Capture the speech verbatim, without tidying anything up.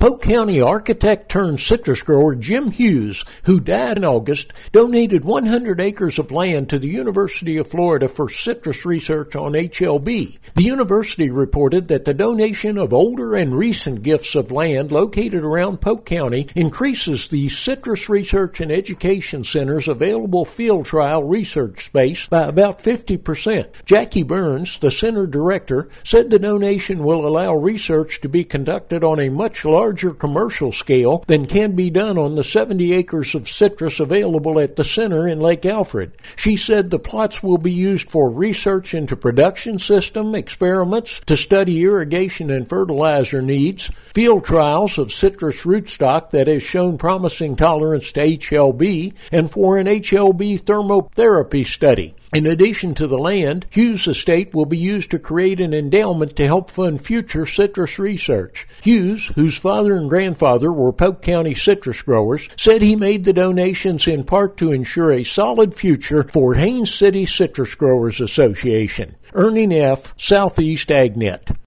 Polk County architect turned citrus grower Jim Hughes, who died in August, donated one hundred acres of land to the University of Florida for citrus research on H L B. The university reported that the donation of older and recent gifts of land located around Polk County increases the citrus research and education center's available field trial research space by about fifty percent. Jackie Burns, the center director, said the donation will allow research to be conducted on a much larger commercial scale than can be done on the seventy acres of citrus available at the center in Lake Alfred. She said the plots will be used for research into production system experiments, to study irrigation and fertilizer needs, field trials of citrus rootstock that has shown promising tolerance to H L B, and for an H L B thermotherapy study. In addition to the land, Hughes Estate will be used to create an endowment to help fund future citrus research. Hughes, whose father and grandfather were Polk County citrus growers, said he made the donations in part to ensure a solid future for Haines City Citrus Growers Association. Ernie Neff, Southeast AgNet.